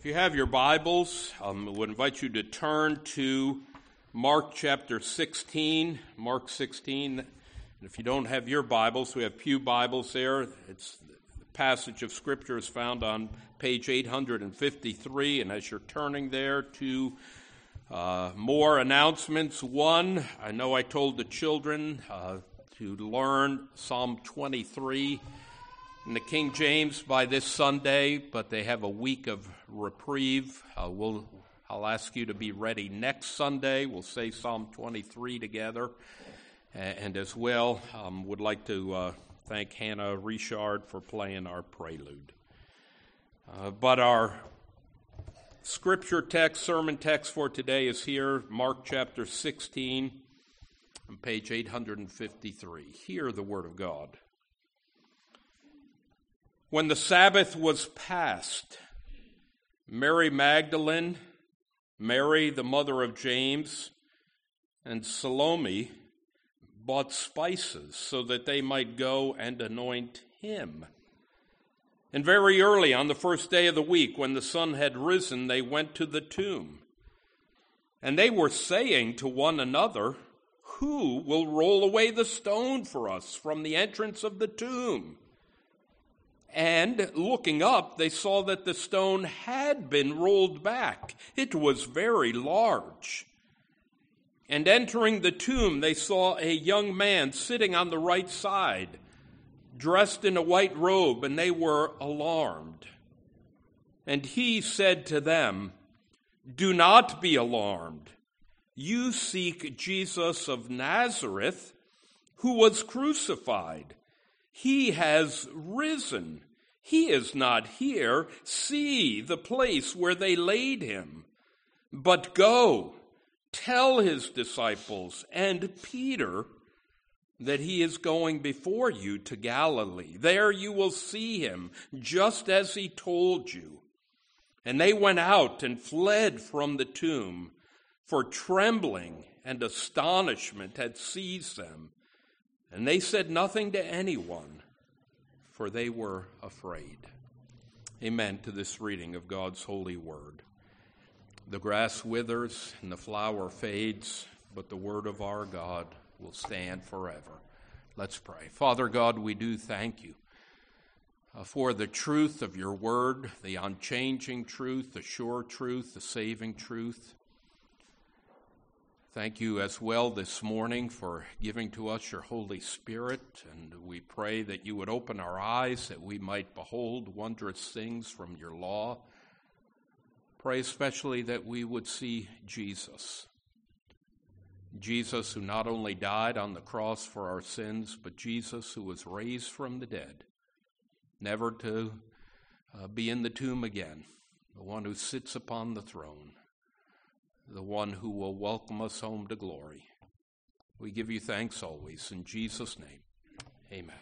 If you have your Bibles, I would invite you to turn to Mark chapter 16. Mark 16. And if you don't have your Bibles, we have pew Bibles there. The passage of Scripture is found on page 853. And as you're turning there to more announcements. One, I know I told the children to learn Psalm 23 in the King James by this Sunday, but they have a week of reprieve. I'll ask you to be ready next Sunday. We'll say Psalm 23 together. And as well, would like to thank Hannah Richard for playing our prelude. But our scripture text, sermon text for today is here, Mark chapter 16, on page 853. Hear the word of God. When the Sabbath was past, Mary Magdalene, Mary the mother of James, and Salome bought spices so that they might go and anoint him. And very early on the first day of the week, when the sun had risen, they went to the tomb. And they were saying to one another, "Who will roll away the stone for us from the entrance of the tomb?" And looking up, they saw that the stone had been rolled back. It was very large. And entering the tomb, they saw a young man sitting on the right side, dressed in a white robe, and they were alarmed. And he said to them, "Do not be alarmed. You seek Jesus of Nazareth, who was crucified. He has risen. He is not here. See the place where they laid him. But go, tell his disciples and Peter that he is going before you to Galilee. There you will see him, just as he told you." And they went out and fled from the tomb, for trembling and astonishment had seized them. And they said nothing to anyone, for they were afraid. Amen to this reading of God's holy word. The grass withers and the flower fades, but the word of our God will stand forever. Let's pray. Father God, we do thank you for the truth of your word, the unchanging truth, the sure truth, the saving truth. Thank you as well this morning for giving to us your Holy Spirit, and we pray that you would open our eyes that we might behold wondrous things from your law. Pray especially that we would see Jesus. Jesus who not only died on the cross for our sins, but Jesus who was raised from the dead, never to be in the tomb again, the one who sits upon the throne, the one who will welcome us home to glory. We give you thanks always. In Jesus' name, amen.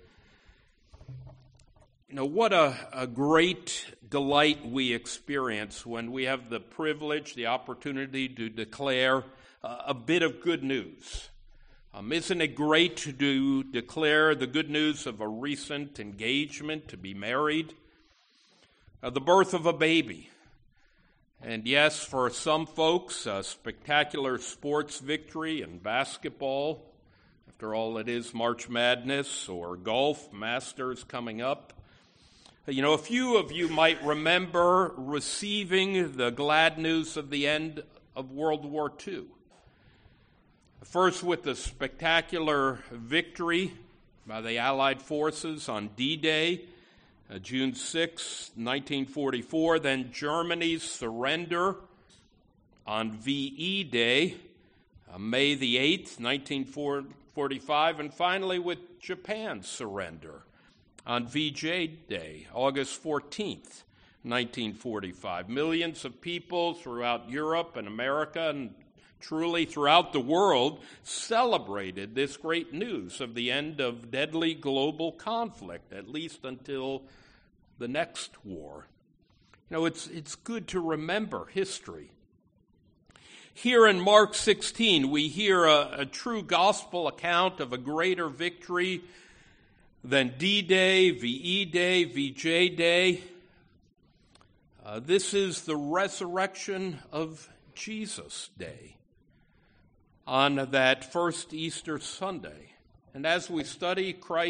You know, what a great delight we experience when we have the privilege, the opportunity to declare a bit of good news. Isn't it great to declare the good news of a recent engagement, to be married, the birth of a baby? And yes, for some folks, a spectacular sports victory in basketball. After all, it is March Madness, or golf, Masters coming up. You know, a few of you might remember receiving the glad news of the end of World War II. First with the spectacular victory by the Allied forces on D-Day, June 6, 1944, then Germany's surrender on VE Day, May the 8th, 1945, and finally with Japan's surrender on VJ Day, August 14th, 1945. Millions of people throughout Europe and America and truly throughout the world celebrated this great news of the end of deadly global conflict, at least until the next war. You know, it's good to remember history. Here in Mark 16, we hear a true gospel account of a greater victory than D-Day, VE Day, VJ Day. This is the resurrection of Jesus Day on that first Easter Sunday. And as we study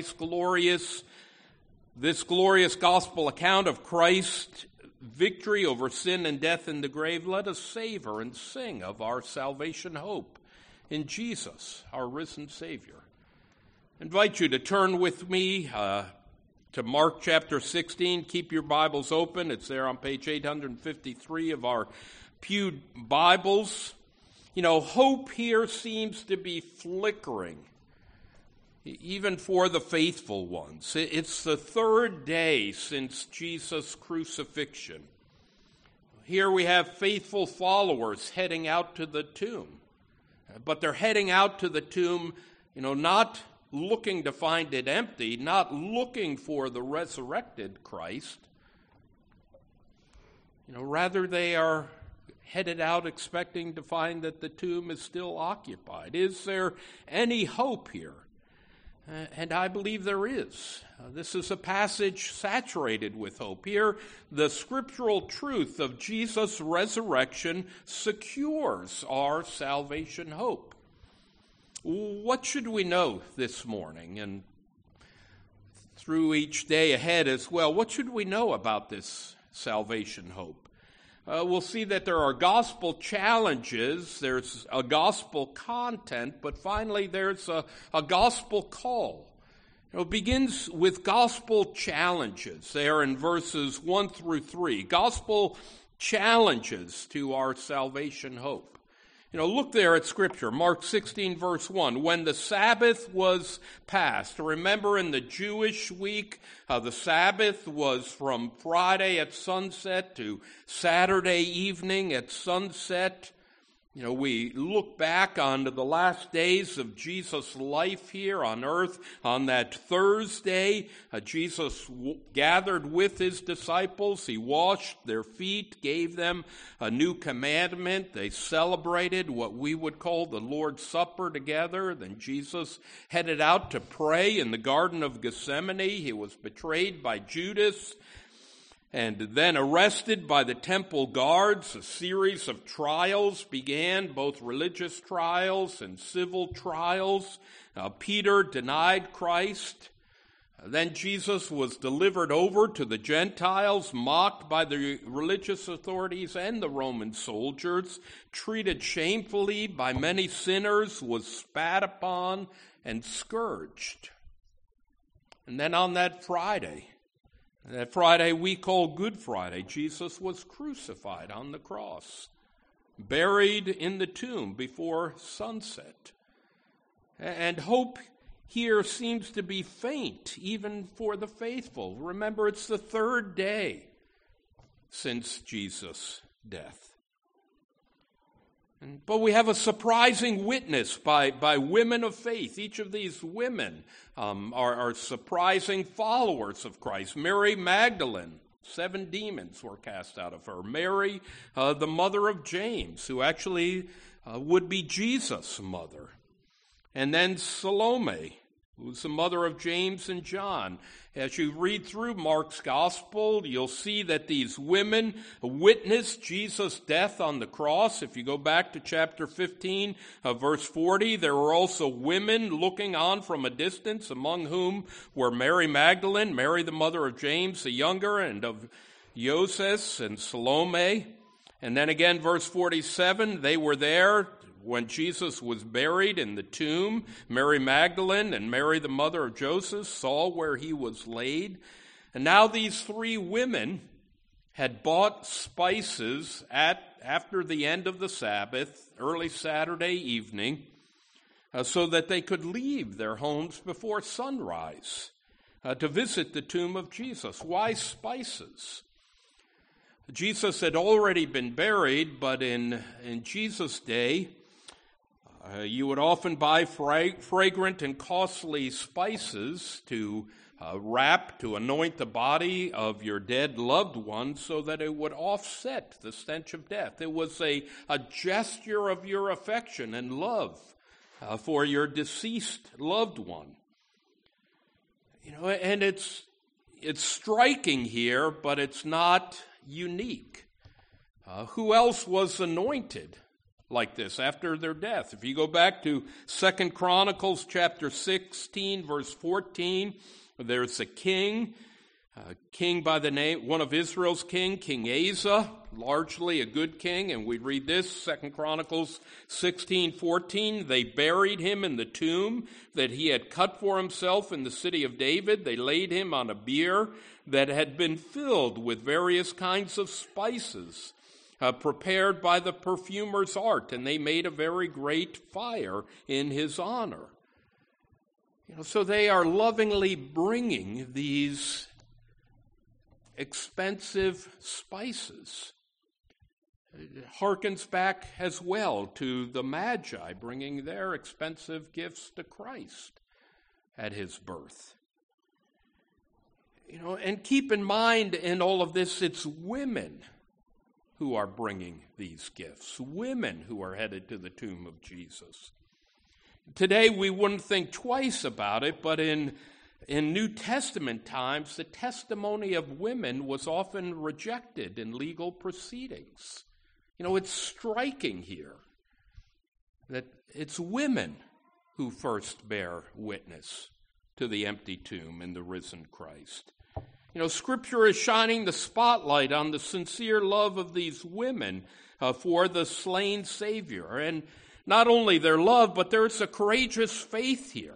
this glorious gospel account of Christ's victory over sin and death in the grave, let us savor and sing of our salvation hope in Jesus, our risen Savior. I invite you to turn with me to Mark chapter 16. Keep your Bibles open. It's there on page 853 of our Pew Bibles. You know, hope here seems to be flickering, even for the faithful ones. It's the third day since Jesus' crucifixion. Here we have faithful followers heading out to the tomb. But they're heading out to the tomb, not looking to find it empty, not looking for the resurrected Christ. Rather they are headed out expecting to find that the tomb is still occupied. Is there any hope here? And I believe there is. This is a passage saturated with hope. Here, the scriptural truth of Jesus' resurrection secures our salvation hope. What should we know this morning and through each day ahead as well? What should we know about this salvation hope? We'll see that there are gospel challenges, there's a gospel content, but finally there's a gospel call. It begins with gospel challenges there in verses 1 through 3. Gospel challenges to our salvation hope. Look there at Scripture, Mark 16, verse 1. When the Sabbath was past, remember in the Jewish week, the Sabbath was from Friday at sunset to Saturday evening at sunset. We look back onto the last days of Jesus' life here on earth. On that Thursday, Jesus gathered with his disciples. He washed their feet, gave them a new commandment. They celebrated what we would call the Lord's Supper together. Then Jesus headed out to pray in the Garden of Gethsemane. He was betrayed by Judas and then arrested by the temple guards. A series of trials began, both religious trials and civil trials. Peter denied Christ. Then Jesus was delivered over to the Gentiles, mocked by the religious authorities and the Roman soldiers, treated shamefully by many sinners, was spat upon and scourged. And then on that Friday we call Good Friday, Jesus was crucified on the cross, buried in the tomb before sunset. And hope here seems to be faint, even for the faithful. Remember, it's the third day since Jesus' death. But we have a surprising witness by women of faith. Each of these women are surprising followers of Christ. Mary Magdalene, 7 demons were cast out of her. Mary, the mother of James, who actually would be Jesus' mother. And then Salome, who's the mother of James and John. As you read through Mark's gospel, you'll see that these women witnessed Jesus' death on the cross. If you go back to chapter 15, verse 40, there were also women looking on from a distance, among whom were Mary Magdalene, Mary the mother of James the younger, and of Joses and Salome. And then again, verse 47, they were there when Jesus was buried in the tomb. Mary Magdalene and Mary the mother of Joseph saw where he was laid. And now these 3 women had bought spices after the end of the Sabbath, early Saturday evening, so that they could leave their homes before sunrise to visit the tomb of Jesus. Why spices? Jesus had already been buried, but in Jesus' day, you would often buy fragrant and costly spices to wrap, to anoint the body of your dead loved one so that it would offset the stench of death. It was a gesture of your affection and love for your deceased loved one. And it's striking here, but it's not unique. Who else was anointed like this after their death? If you go back to 2 Chronicles chapter 16, verse 14, there's a king by the name, one of Israel's king, King Asa, largely a good king, and we read this, 2 Chronicles 16:14. They buried him in the tomb that he had cut for himself in the city of David. They laid him on a bier that had been filled with various kinds of spices, prepared by the perfumer's art, and they made a very great fire in his honor. So they are lovingly bringing these expensive spices. It harkens back as well to the Magi bringing their expensive gifts to Christ at his birth. And keep in mind in all of this, it's women who are bringing these gifts, women who are headed to the tomb of Jesus. Today we wouldn't think twice about it, but in New Testament times, the testimony of women was often rejected in legal proceedings. It's striking here that it's women who first bear witness to the empty tomb and the risen Christ. Scripture is shining the spotlight on the sincere love of these women for the slain Savior. And not only their love, but there's a courageous faith here.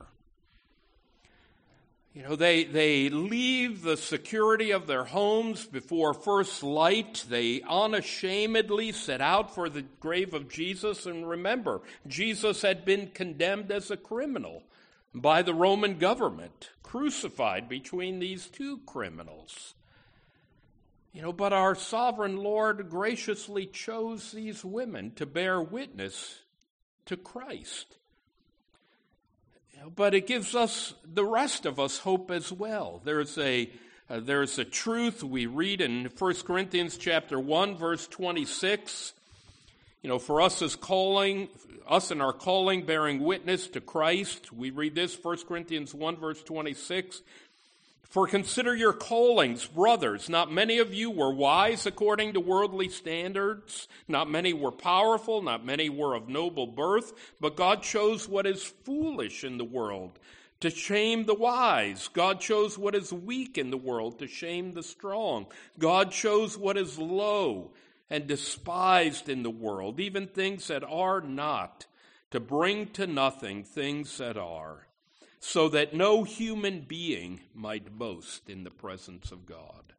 They leave the security of their homes before first light. They unashamedly set out for the grave of Jesus. And remember, Jesus had been condemned as a criminal by the Roman government, crucified between these two criminals. But our sovereign Lord graciously chose these women to bear witness to Christ. But it gives us, the rest of us, hope as well. There's a truth we read in 1 Corinthians chapter 1, verse 26. For us in our calling, bearing witness to Christ, we read this, 1 Corinthians 1, verse 26. For consider your callings, brothers. Not many of you were wise according to worldly standards. Not many were powerful. Not many were of noble birth. But God chose what is foolish in the world to shame the wise. God chose what is weak in the world to shame the strong. God chose what is low and despised in the world, even things that are not, to bring to nothing things that are, so that no human being might boast in the presence of God.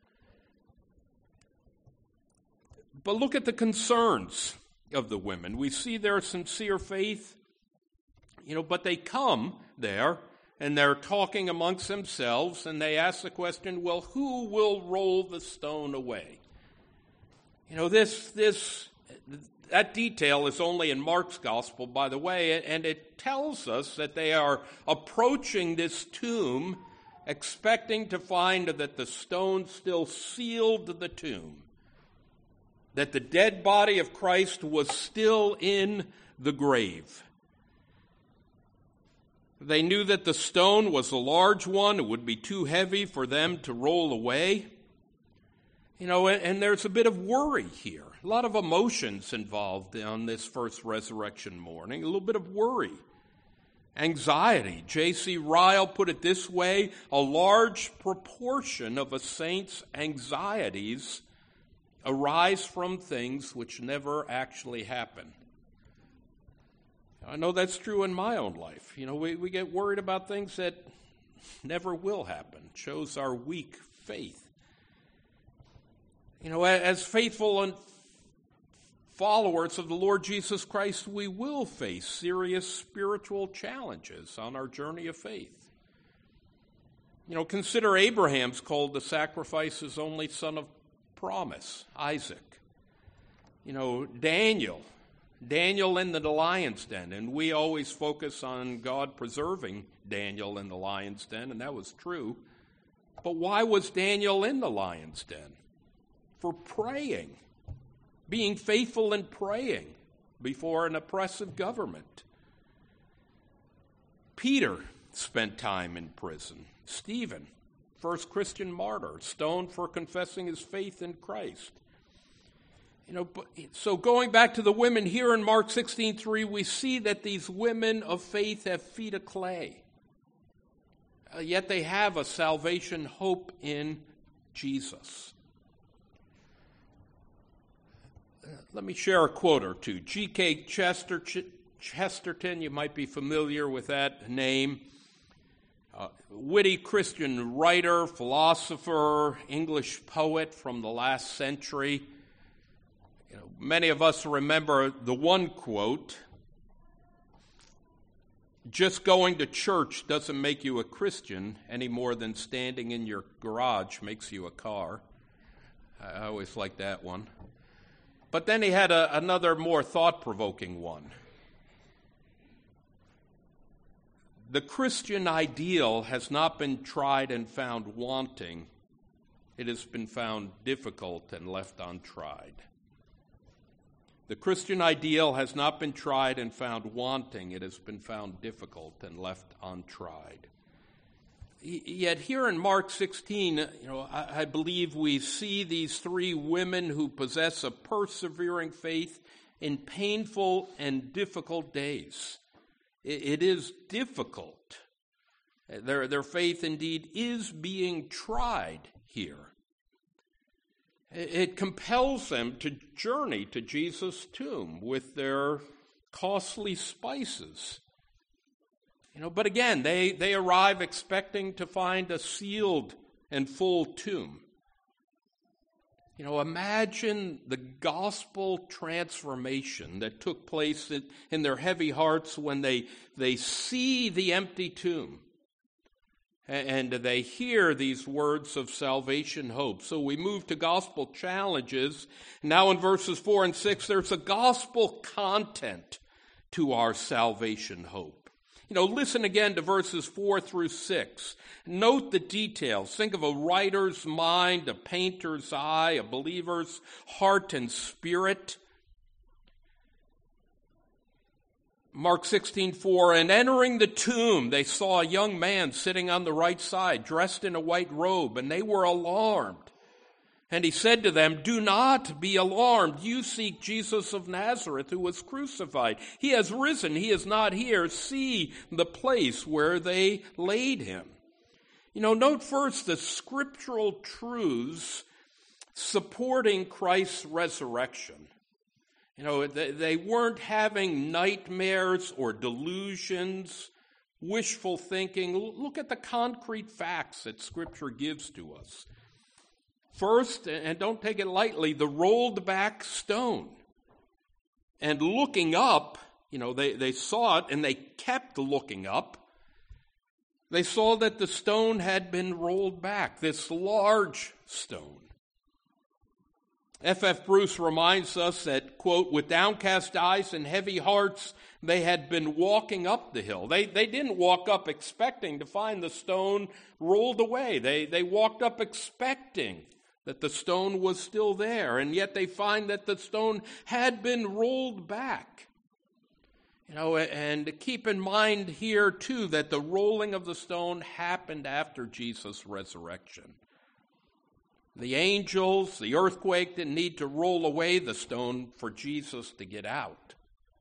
But look at the concerns of the women. We see their sincere faith, but they come there and they're talking amongst themselves and they ask the question, well, who will roll the stone away? That detail is only in Mark's gospel, by the way, and it tells us that they are approaching this tomb expecting to find that the stone still sealed the tomb, that the dead body of Christ was still in the grave. They knew that the stone was a large one. It would be too heavy for them to roll away. And there's a bit of worry here. A lot of emotions involved on this first resurrection morning. A little bit of worry. Anxiety. J.C. Ryle put it this way: a large proportion of a saint's anxieties arise from things which never actually happen. I know that's true in my own life. We get worried about things that never will happen. It shows our weak faith. As faithful and followers of the Lord Jesus Christ, we will face serious spiritual challenges on our journey of faith. Consider Abraham's call to sacrifice his only son of promise, Isaac. Daniel in the lion's den, and we always focus on God preserving Daniel in the lion's den, and that was true. But why was Daniel in the lion's den? For praying, being faithful in praying before an oppressive government. Peter spent time in prison. Stephen first Christian martyr, stoned for confessing his faith in Christ. So going back to the women here in Mark 16:3, we see that these women of faith have feet of clay. Yet they have a salvation hope in Jesus. Let me share a quote or two. G.K. Chesterton, you might be familiar with that name. Witty Christian writer, philosopher, English poet from the last century. Many of us remember the one quote, "Just going to church doesn't make you a Christian any more than standing in your garage makes you a car." I always liked that one. But then he had another more thought-provoking one. The Christian ideal has not been tried and found wanting. It has been found difficult and left untried. The Christian ideal has not been tried and found wanting. It has been found difficult and left untried. Yet here in Mark 16, I believe we see these three women who possess a persevering faith in painful and difficult days. It is difficult. Their faith indeed is being tried here. It compels them to journey to Jesus' tomb with their costly spices. But again, they arrive expecting to find a sealed and full tomb. Imagine the gospel transformation that took place in their heavy hearts when they see the empty tomb and they hear these words of salvation hope. So we move to gospel challenges. Now in verses 4 and 6, there's a gospel content to our salvation hope. Listen again to verses 4 through 6. Note the details. Think of a writer's mind, a painter's eye, a believer's heart and spirit. Mark 16:4, "And entering the tomb, they saw a young man sitting on the right side, dressed in a white robe, and they were alarmed. And he said to them, 'Do not be alarmed. You seek Jesus of Nazareth, who was crucified. He has risen. He is not here. See the place where they laid him.'" Note first the scriptural truths supporting Christ's resurrection. They weren't having nightmares or delusions, wishful thinking. Look at the concrete facts that Scripture gives to us. First, and don't take it lightly, the rolled back stone. And looking up, they saw it and they kept looking up. They saw that the stone had been rolled back, this large stone. F.F. Bruce reminds us that, quote, "With downcast eyes and heavy hearts, they had been walking up the hill." They didn't walk up expecting to find the stone rolled away. They walked up expecting that the stone was still there, and yet they find that the stone had been rolled back. And keep in mind here, too, that the rolling of the stone happened after Jesus' resurrection. The angels, the earthquake didn't need to roll away the stone for Jesus to get out.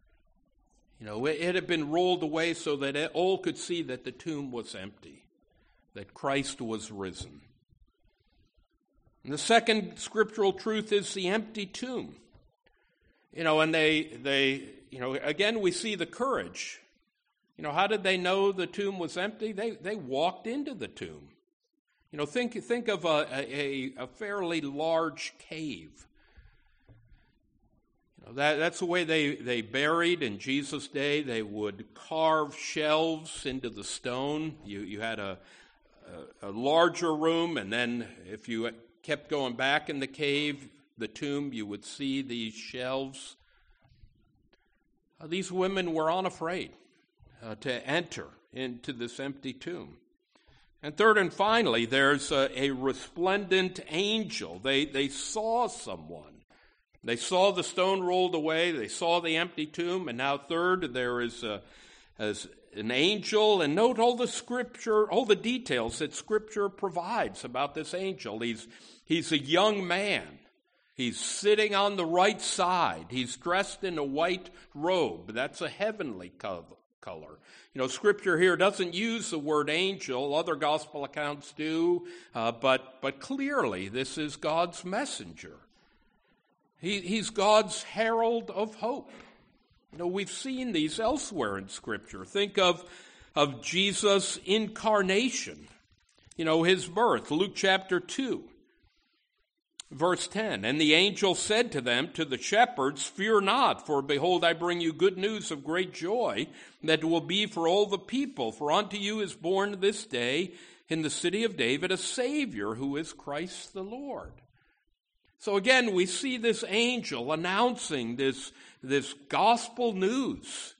It had been rolled away so that all could see that the tomb was empty, that Christ was risen. And the second scriptural truth is the empty tomb. And again, we see the courage. How did they know the tomb was empty? They walked into the tomb. Think of a fairly large cave. That's the way they buried in Jesus' day. They would carve shelves into the stone. You had a larger room, and then if you kept going back in the cave, the tomb, you would see these shelves. These women were unafraid to enter into this empty tomb. And third and finally, there's a resplendent angel. They saw someone. They saw the stone rolled away. They saw the empty tomb. And now third, there is an angel, and note all the details that Scripture provides about this angel. He's a young man. He's sitting on the right side. He's dressed in a white robe. That's a heavenly color. Scripture here doesn't use the word angel. Other gospel accounts do, but clearly this is God's messenger. He's God's herald of hope. We've seen these elsewhere in Scripture. Think of Jesus' incarnation, his birth, Luke chapter 2. Verse 10, and the angel said to them, to the shepherds, fear not, for behold, I bring you good news of great joy that will be for all the people. For unto you is born this day in the city of David a Savior, who is Christ the Lord. So again, we see this angel announcing this gospel news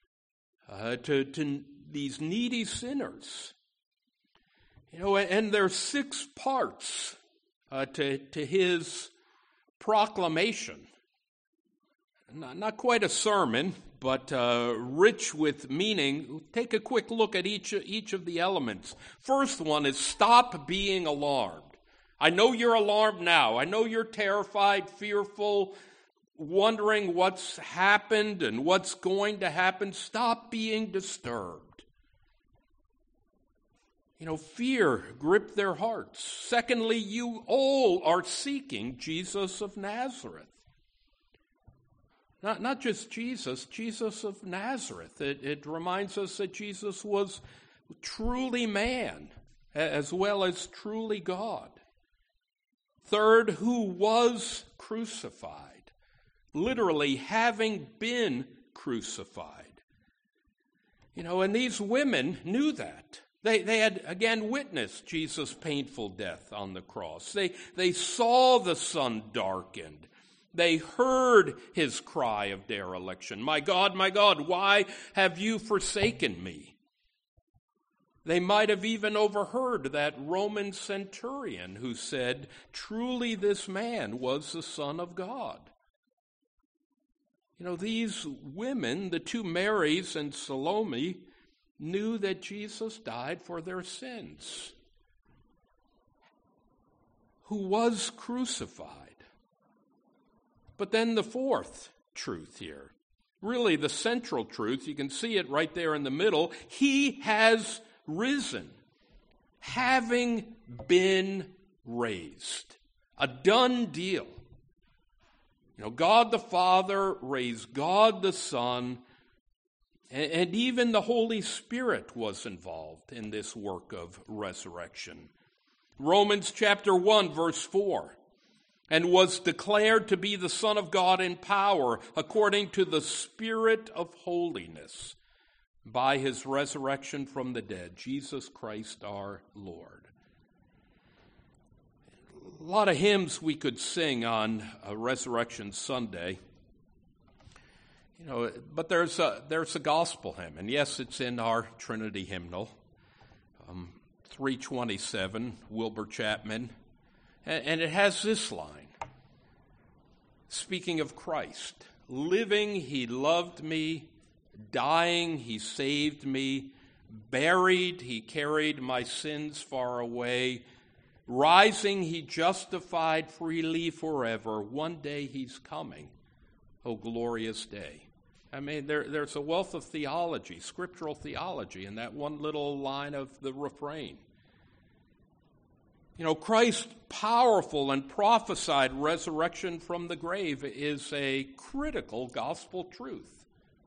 to these needy sinners. And there's 6 parts to his proclamation. Not quite a sermon, but rich with meaning. Take a quick look at each of the elements. First one is stop being alarmed. I know you're alarmed now. I know you're terrified, fearful, wondering what's happened and what's going to happen. Stop being disturbed. Fear gripped their hearts. Secondly, you all are seeking Jesus of Nazareth. Not just Jesus of Nazareth. It reminds us that Jesus was truly man as well as truly God. Third, who was crucified. Literally, having been crucified. And these women knew that. They had, again, witnessed Jesus' painful death on the cross. They saw the sun darkened. They heard his cry of dereliction. My God, why have you forsaken me? They might have even overheard that Roman centurion who said, truly this man was the Son of God. These women, the 2 Marys and Salome, knew that Jesus died for their sins, who was crucified. But then the 4th truth here, really the central truth, you can see it right there in the middle, he has risen, having been raised. A done deal. God the Father raised God the Son, and even the Holy Spirit was involved in this work of resurrection. Romans chapter 1, verse 4, and was declared to be the Son of God in power, according to the Spirit of holiness, by his resurrection from the dead, Jesus Christ our Lord. A lot of hymns we could sing on Resurrection Sunday. But there's a gospel hymn, and yes, it's in our Trinity hymnal, 327, Wilbur Chapman, and it has this line, speaking of Christ, living he loved me, dying he saved me, buried he carried my sins far away, rising he justified freely forever, one day he's coming, oh glorious day. There's a wealth of theology, scriptural theology, in that one little line of the refrain. Christ's powerful and prophesied resurrection from the grave is a critical gospel truth.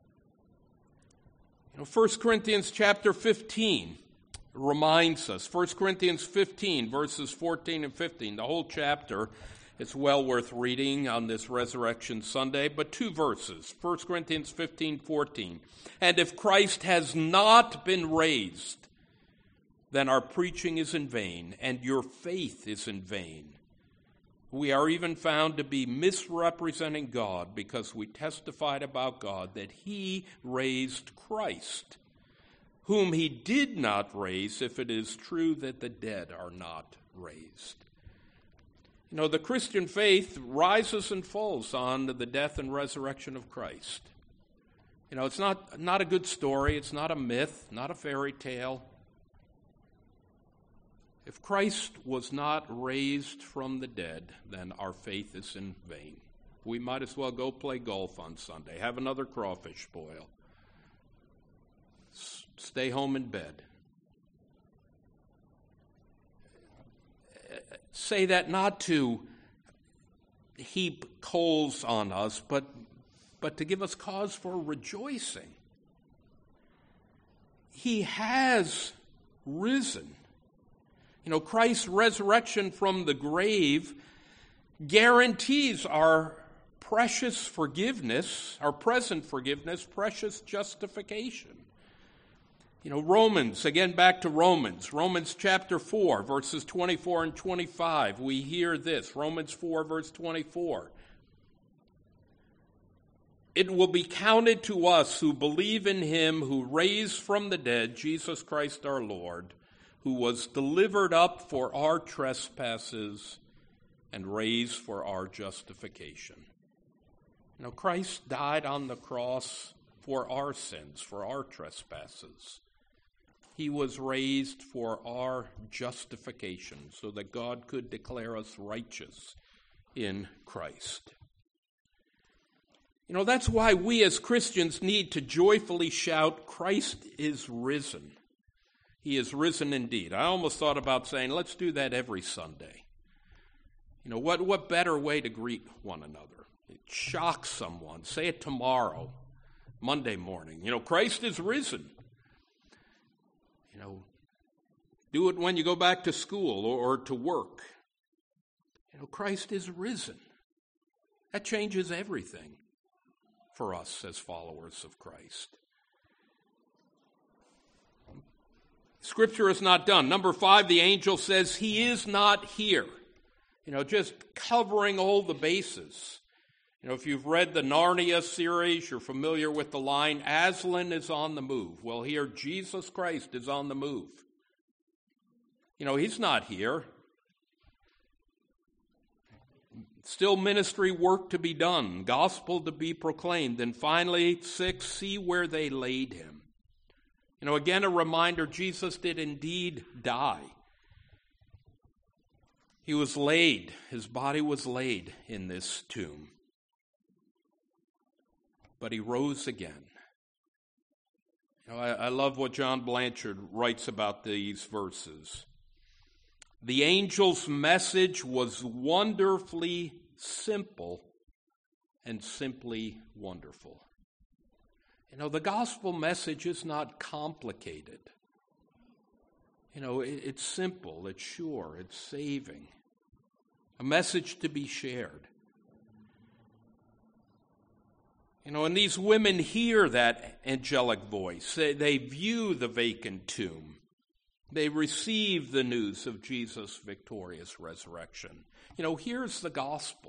1 Corinthians chapter 15 reminds us, 1 Corinthians 15, verses 14 and 15, the whole chapter. It's well worth reading on this Resurrection Sunday, but 2 verses, 1 Corinthians 15, 14. And if Christ has not been raised, then our preaching is in vain, and your faith is in vain. We are even found to be misrepresenting God because we testified about God that he raised Christ, whom he did not raise, if it is true that the dead are not raised. The Christian faith rises and falls on the death and resurrection of Christ. It's not a good story. It's not a myth, not a fairy tale. If Christ was not raised from the dead, then our faith is in vain. We might as well go play golf on Sunday, have another crawfish boil, stay home in bed. Say that not to heap coals on us, but to give us cause for rejoicing. He has risen. Christ's resurrection from the grave guarantees our precious forgiveness, our present forgiveness, precious justification. Romans, again back to Romans chapter 4, verses 24 and 25, we hear this, Romans 4, verse 24. It will be counted to us who believe in him who raised from the dead Jesus Christ our Lord, who was delivered up for our trespasses and raised for our justification. Christ died on the cross for our sins, for our trespasses. He was raised for our justification so that God could declare us righteous in Christ. That's why we as Christians need to joyfully shout, Christ is risen. He is risen indeed. I almost thought about saying, let's do that every Sunday. What better way to greet one another? Shock someone. Say it tomorrow, Monday morning. Christ is risen. Do it when you go back to school or to work. Christ is risen. That changes everything for us as followers of Christ. Scripture is not done. Number 5, the angel says he is not here. Just covering all the bases. If you've read the Narnia series, you're familiar with the line, Aslan is on the move. Well, here Jesus Christ is on the move. He's not here. Still ministry work to be done, gospel to be proclaimed. And finally, 6, see where they laid him. Again, a reminder, Jesus did indeed die. He was laid, his body was laid in this tomb. But he rose again. I love what John Blanchard writes about these verses. The angel's message was wonderfully simple and simply wonderful. The gospel message is not complicated. It's simple, it's sure, it's saving. A message to be shared. And these women hear that angelic voice. They view the vacant tomb. They receive the news of Jesus' victorious resurrection. Here's the gospel.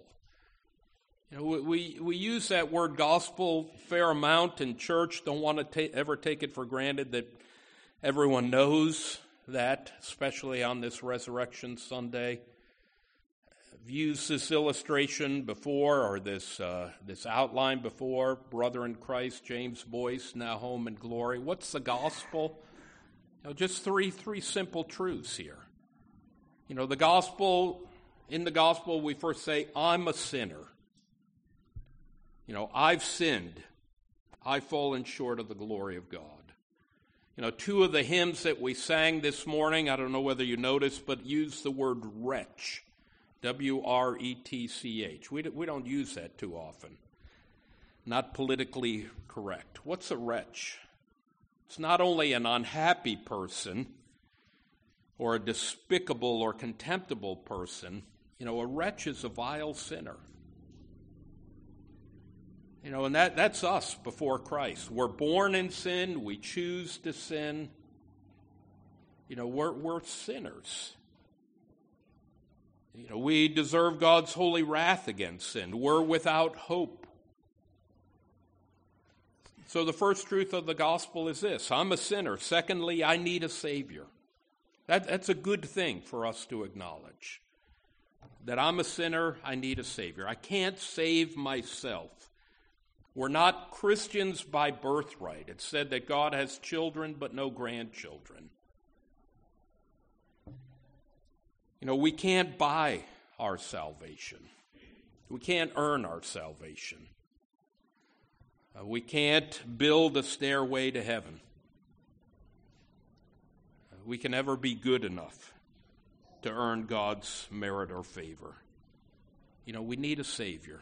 We use that word gospel a fair amount in church. Don't want to ever take it for granted that everyone knows that, especially on this Resurrection Sunday. I've used this illustration before, or this outline before. Brother in Christ, James Boyce, now home in glory. What's the gospel? Just three simple truths here. The gospel, in the gospel we first say, I'm a sinner. I've sinned. I've fallen short of the glory of God. 2 of the hymns that we sang this morning, I don't know whether you noticed, but use the word wretch. W-R-E-T-C-H. We don't use that too often. Not politically correct. What's a wretch? It's not only an unhappy person or a despicable or contemptible person. A wretch is a vile sinner. And that's us before Christ. We're born in sin. We choose to sin. We're sinners. We deserve God's holy wrath against sin. We're without hope. So the first truth of the gospel is this: I'm a sinner. Secondly, I need a Savior. That's a good thing for us to acknowledge. That I'm a sinner, I need a Savior. I can't save myself. We're not Christians by birthright. It's said that God has children but no grandchildren. We can't buy our salvation. We can't earn our salvation. We can't build a stairway to heaven. We can never be good enough to earn God's merit or favor. We need a Savior.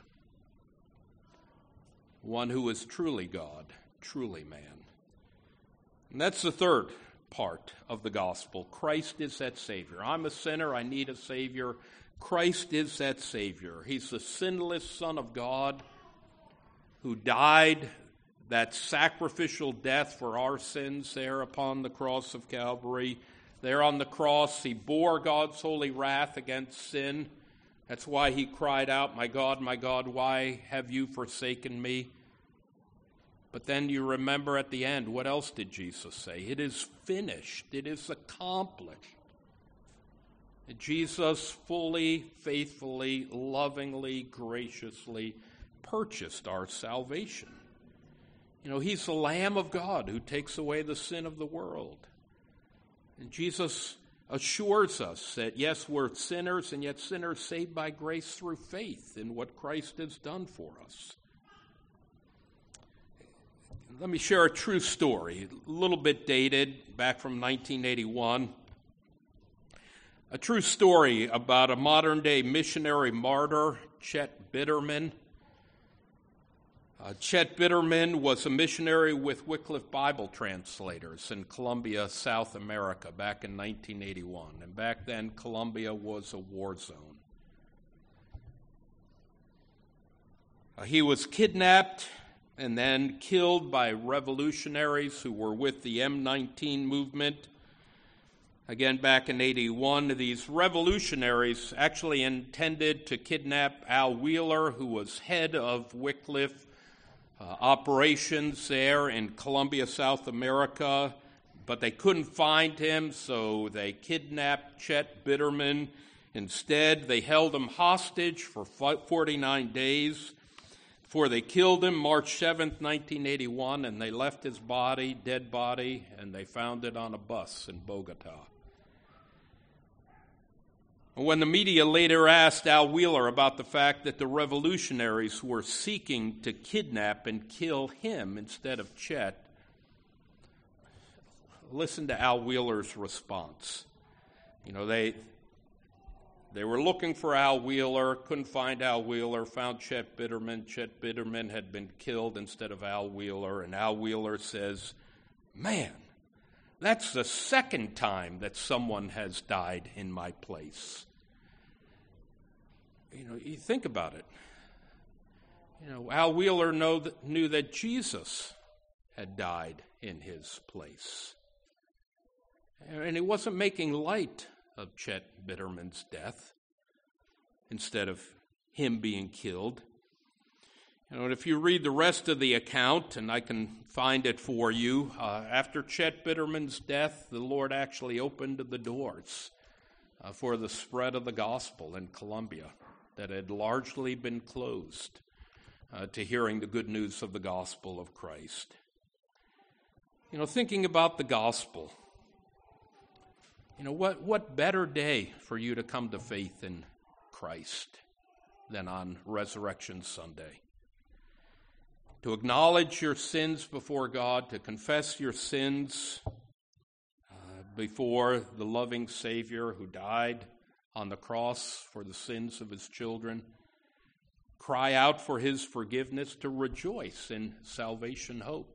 One who is truly God, truly man. And that's the third part of the gospel. Christ is that Savior. I'm a sinner. I need a Savior. Christ is that Savior. He's the sinless Son of God who died that sacrificial death for our sins there upon the cross of Calvary. There on the cross, he bore God's holy wrath against sin. That's why he cried out, my God, why have you forsaken me? But then you remember at the end, what else did Jesus say? It is finished. It is accomplished. Jesus fully, faithfully, lovingly, graciously purchased our salvation. He's the Lamb of God who takes away the sin of the world. And Jesus assures us that, yes, we're sinners, and yet sinners saved by grace through faith in what Christ has done for us. Let me share a true story, a little bit dated, back from 1981. A true story about a modern-day missionary martyr, Chet Bitterman. Chet Bitterman was a missionary with Wycliffe Bible Translators in Colombia, South America, back in 1981. And back then, Colombia was a war zone. He was kidnapped and then killed by revolutionaries who were with the M19 movement. Again, back in 81, these revolutionaries actually intended to kidnap Al Wheeler, who was head of Wycliffe operations there in Colombia, South America, but they couldn't find him, so they kidnapped Chet Bitterman. Instead, they held him hostage for 49 days before they killed him March 7th, 1981, and they left his body, dead body, and they found it on a bus in Bogota. When the media later asked Al Wheeler about the fact that the revolutionaries were seeking to kidnap and kill him instead of Chet, listen to Al Wheeler's response. They were looking for Al Wheeler, couldn't find Al Wheeler, found Chet Bitterman. Chet Bitterman had been killed instead of Al Wheeler, and Al Wheeler says, man, that's the second time that someone has died in my place. You think about it. Al Wheeler knew that Jesus had died in his place. And he wasn't making light of Chet Bitterman's death instead of him being killed. And if you read the rest of the account, and I can find it for you, after Chet Bitterman's death, the Lord actually opened the doors for the spread of the gospel in Colombia that had largely been closed to hearing the good news of the gospel of Christ. Thinking about the gospel, what better day for you to come to faith in Christ than on Resurrection Sunday? To acknowledge your sins before God, to confess your sins before the loving Savior who died on the cross for the sins of his children, cry out for his forgiveness, to rejoice in salvation hope.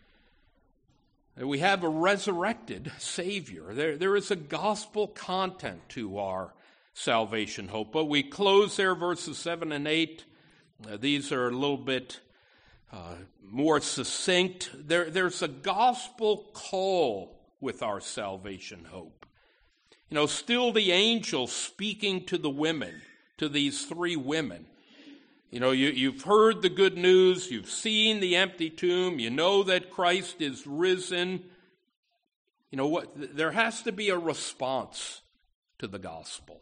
We have a resurrected Savior. There is a gospel content to our salvation hope. But we close there, verses 7 and 8. These are a little bit more succinct. There's a gospel call with our salvation hope. Still the angel speaking to the women, to these three women. You've heard the good news, you've seen the empty tomb, you know that Christ is risen. There has to be a response to the gospel.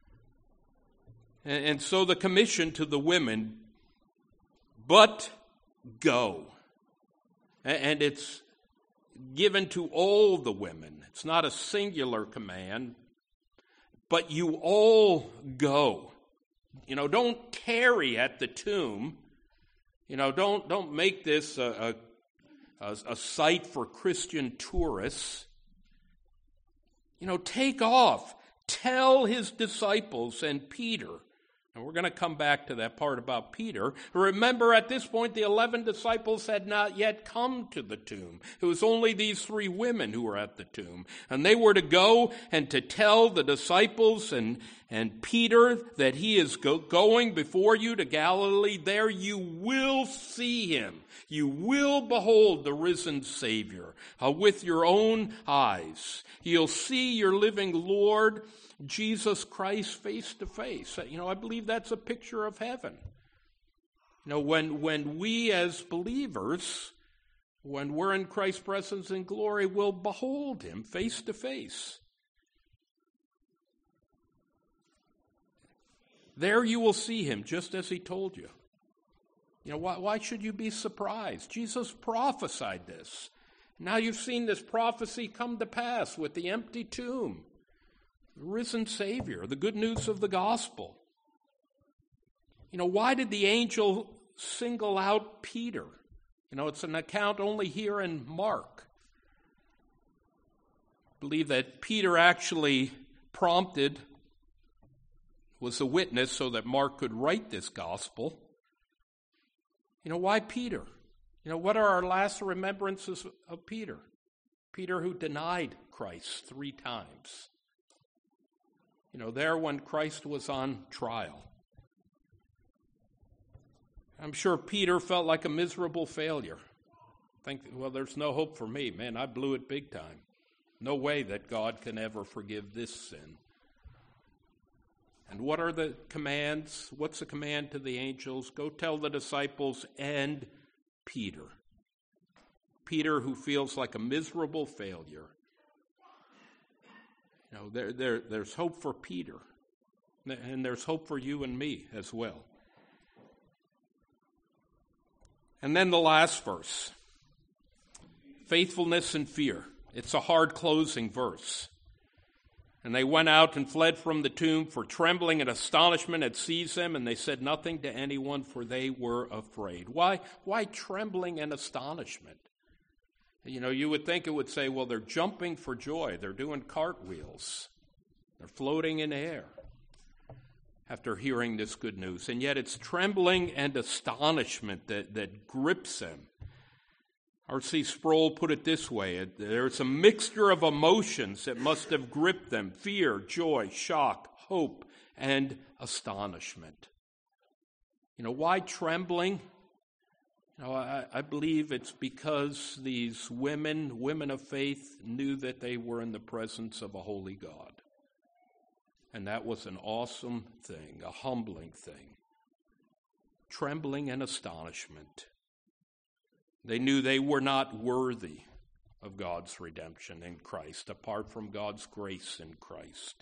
And so the commission to the women, but go. And it's given to all the women. It's not a singular command, but you all go. Don't tarry at the tomb. Don't make this a site for Christian tourists. Take off. Tell his disciples and Peter. And we're going to come back to that part about Peter. Remember, at this point, the 11 disciples had not yet come to the tomb. It was only these 3 women who were at the tomb. And they were to go and to tell the disciples and Peter that he is going before you to Galilee. There you will see him. You will behold the risen Savior with your own eyes. You'll see your living Lord Jesus Christ face to face. I believe that's a picture of heaven. When we as believers, when we're in Christ's presence in glory, will behold him face to face. There you will see him just as he told you. Why should you be surprised? Jesus prophesied this. Now you've seen this prophecy come to pass with the empty tomb. The risen Savior, the good news of the gospel. Why did the angel single out Peter? It's an account only here in Mark. I believe that Peter actually was a witness so that Mark could write this gospel. Why Peter? What are our last remembrances of Peter? Peter who denied Christ 3 times. There when Christ was on trial. I'm sure Peter felt like a miserable failure. There's no hope for me. Man, I blew it big time. No way that God can ever forgive this sin. And what are the commands? What's the command to the angels? Go tell the disciples and Peter. Peter who feels like a miserable failure. There's hope for Peter, and there's hope for you and me as well. And then the last verse, faithfulness and fear. It's a hard closing verse. And they went out and fled from the tomb, for trembling and astonishment had seized them, and they said nothing to anyone, for they were afraid. Why trembling and astonishment? You would think it would say, well, they're jumping for joy. They're doing cartwheels. They're floating in air after hearing this good news. And yet it's trembling and astonishment that grips them. R.C. Sproul put it this way: there's a mixture of emotions that must have gripped them: fear, joy, shock, hope, and astonishment. Why trembling? I believe it's because these women of faith, knew that they were in the presence of a holy God. And that was an awesome thing, a humbling thing. Trembling and astonishment. They knew they were not worthy of God's redemption in Christ, apart from God's grace in Christ.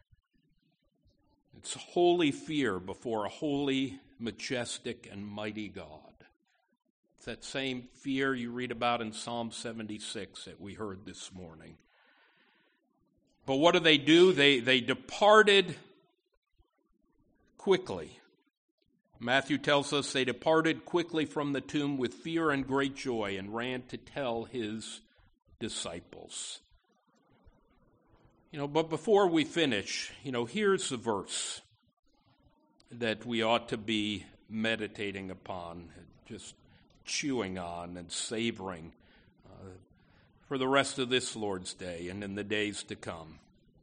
It's holy fear before a holy, majestic, and mighty God. It's that same fear you read about in Psalm 76 that we heard this morning. But what do? They departed quickly. Matthew tells us they departed quickly from the tomb with fear and great joy and ran to tell his disciples. But before we finish, here's the verse that we ought to be meditating upon, just chewing on and savoring for the rest of this Lord's Day and in the days to come.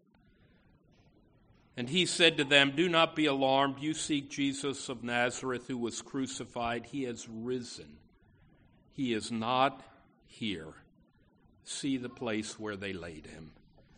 And he said to them, "Do not be alarmed. You seek Jesus of Nazareth, who was crucified. He has risen. He is not here. See the place where they laid him."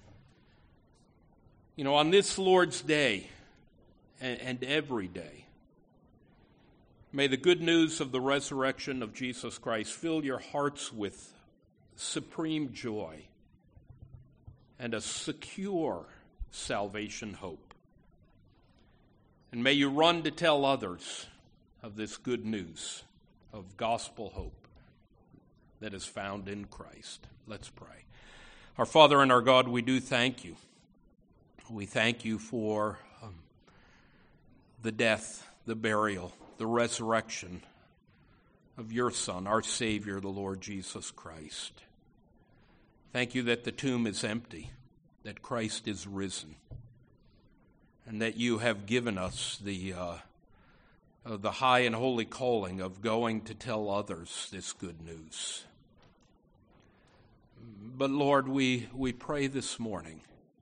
On this Lord's Day and every day, may the good news of the resurrection of Jesus Christ fill your hearts with supreme joy and a secure salvation hope. And may you run to tell others of this good news of gospel hope that is found in Christ. Let's pray. Our Father and our God, we do thank you. We thank you for the death, the burial, the resurrection of your Son, our Savior, the Lord Jesus Christ. Thank you that the tomb is empty, that Christ is risen, and that you have given us the high and holy calling of going to tell others this good news. But Lord, we pray this morning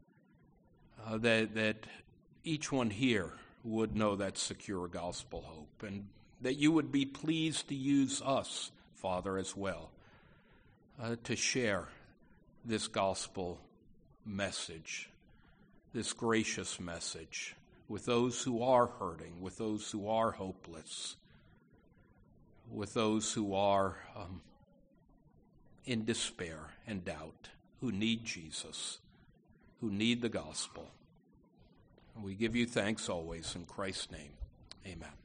that each one here would know that secure gospel hope, and that you would be pleased to use us, Father, as well, to share this gospel message, this gracious message, with those who are hurting, with those who are hopeless, with those who are in despair and doubt, who need Jesus, who need the gospel. And we give you thanks always in Christ's name. Amen.